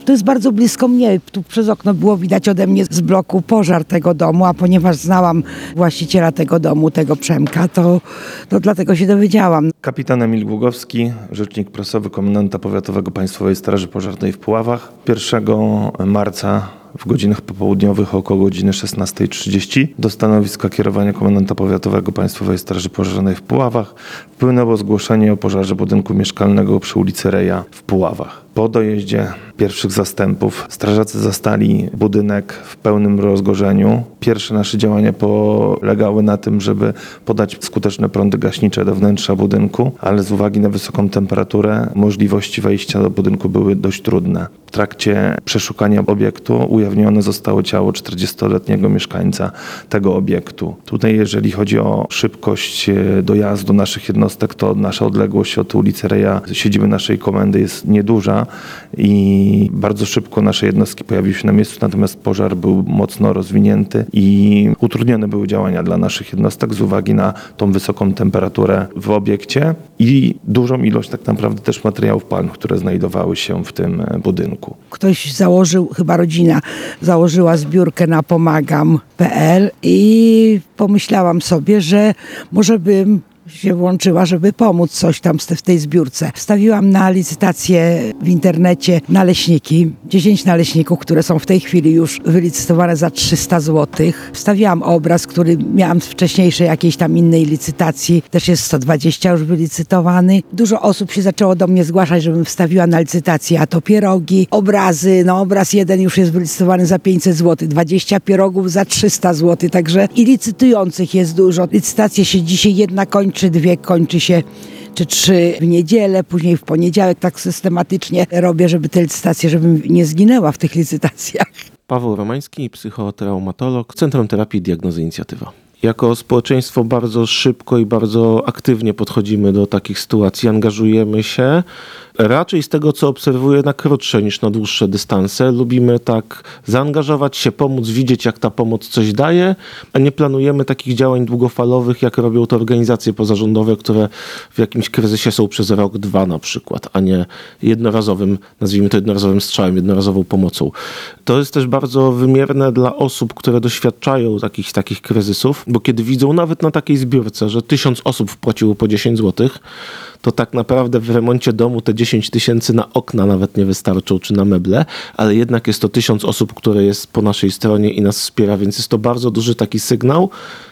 To jest bardzo blisko mnie. Tu przez okno było widać ode mnie z bloku pożar tego domu, a ponieważ znałam właściciela tego domu, tego Przemka, to dlatego się dowiedziałam. Kapitan Emil Głogowski, rzecznik prasowy Komendanta Powiatowego Państwowej Straży Pożarnej w Puławach. 1 marca w godzinach popołudniowych około godziny 16:30 do stanowiska kierowania Komendanta Powiatowego Państwowej Straży Pożarnej w Puławach wpłynęło zgłoszenie o pożarze budynku mieszkalnego przy ulicy Reja w Puławach. Po dojeździe pierwszych zastępów strażacy zastali budynek w pełnym rozgorzeniu. Pierwsze nasze działania polegały na tym, żeby podać skuteczne prądy gaśnicze do wnętrza budynku, ale z uwagi na wysoką temperaturę możliwości wejścia do budynku były dość trudne. W trakcie przeszukania obiektu ujawnione zostało ciało 40-letniego mieszkańca tego obiektu. Tutaj jeżeli chodzi o szybkość dojazdu naszych jednostek, to nasza odległość od ulicy Reja, siedziby naszej komendy jest nieduża i bardzo szybko nasze jednostki pojawiły się na miejscu, natomiast pożar był mocno rozwinięty i utrudnione były działania dla naszych jednostek z uwagi na tą wysoką temperaturę w obiekcie i dużą ilość tak naprawdę też materiałów palnych, które znajdowały się w tym budynku. Ktoś założył, chyba rodzina założyła zbiórkę na pomagam.pl i pomyślałam sobie, że może bym się włączyła, żeby pomóc coś tam w tej zbiórce. Wstawiłam na licytację w internecie naleśniki, 10 naleśników, które są w tej chwili już wylicytowane za 300 zł. Wstawiłam obraz, który miałam z wcześniejszej jakiejś tam innej licytacji, też jest 120 już wylicytowany. Dużo osób się zaczęło do mnie zgłaszać, żebym wstawiła na licytację, a to pierogi, obrazy, obraz jeden już jest wylicytowany za 500 zł, 20 pierogów za 300 zł, także i licytujących jest dużo. Licytacje się dzisiaj jedna kończy, 2 kończy się, czy 3 w niedzielę, później w poniedziałek, tak systematycznie robię, żeby te licytacje, żebym nie zginęła w tych licytacjach. Paweł Romański, psychotraumatolog, Centrum Terapii i Diagnozy Inicjatywa. Jako społeczeństwo bardzo szybko i bardzo aktywnie podchodzimy do takich sytuacji, angażujemy się. Raczej z tego, co obserwuję, na krótsze niż na dłuższe dystanse. Lubimy tak zaangażować się, pomóc, widzieć, jak ta pomoc coś daje, a nie planujemy takich działań długofalowych, jak robią to organizacje pozarządowe, które w jakimś kryzysie są przez rok, 2 na przykład, a nie jednorazowym, nazwijmy to jednorazowym strzałem, jednorazową pomocą. To jest też bardzo wymierne dla osób, które doświadczają takich kryzysów, bo kiedy widzą nawet na takiej zbiórce, że 1000 osób wpłaciło po 10 zł, to tak naprawdę w remoncie domu te 10 000 na okna nawet nie wystarczą, czy na meble, ale jednak jest to 1000 osób, które jest po naszej stronie i nas wspiera, więc jest to bardzo duży taki sygnał,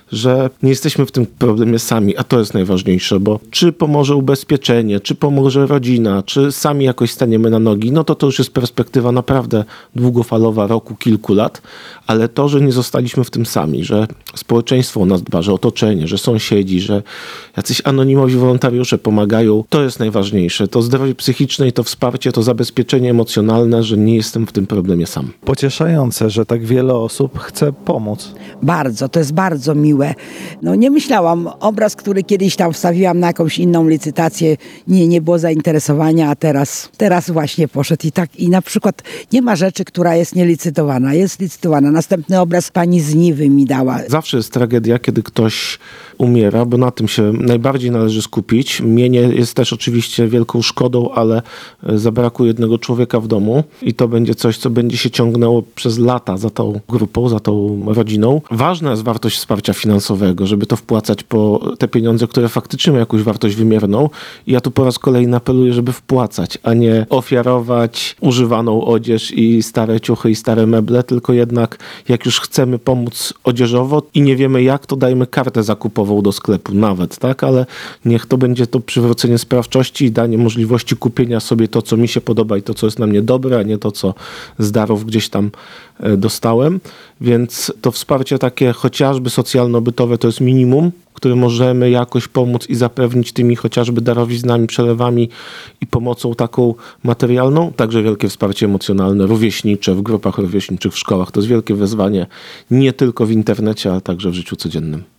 że nie jesteśmy w tym problemie sami, a to jest najważniejsze, bo czy pomoże ubezpieczenie, czy pomoże rodzina, czy sami jakoś staniemy na nogi, to już jest perspektywa naprawdę długofalowa, roku, kilku lat, ale to, że nie zostaliśmy w tym sami, że społeczeństwo o nas dba, że otoczenie, że sąsiedzi, że jacyś anonimowi wolontariusze pomagają, to jest najważniejsze. To zdrowie psychiczne i to wsparcie, to zabezpieczenie emocjonalne, że nie jestem w tym problemie sam. Pocieszające, że tak wiele osób chce pomóc. Bardzo, to jest bardzo miłe. Nie myślałam, obraz, który kiedyś tam wstawiłam na jakąś inną licytację, nie było zainteresowania, a teraz właśnie poszedł i na przykład nie ma rzeczy, która jest nielicytowana, jest licytowana. Następny obraz pani z Niwy mi dała. Zawsze jest tragedia, kiedy ktoś umiera, bo na tym się najbardziej należy skupić. Mienie jest też oczywiście wielką szkodą, ale zabrakło jednego człowieka w domu i to będzie coś, co będzie się ciągnęło przez lata za tą grupą, za tą rodziną. Ważna jest wartość wsparcia finansowego, żeby to wpłacać po te pieniądze, które faktycznie mają jakąś wartość wymierną. I ja tu po raz kolejny apeluję, żeby wpłacać, a nie ofiarować używaną odzież i stare ciuchy i stare meble, tylko jednak jak już chcemy pomóc odzieżowo i nie wiemy jak, to dajmy kartę zakupową do sklepu nawet, tak? Ale niech to będzie to przywrócenie sprawczości i danie możliwości kupienia sobie to, co mi się podoba i to, co jest dla mnie dobre, a nie to, co z darów gdzieś tam dostałem. Więc to wsparcie takie chociażby socjalno-bytowe to jest minimum, które możemy jakoś pomóc i zapewnić tymi chociażby darowiznami, przelewami i pomocą taką materialną. Także wielkie wsparcie emocjonalne, rówieśnicze, w grupach rówieśniczych, w szkołach. To jest wielkie wyzwanie nie tylko w internecie, ale także w życiu codziennym.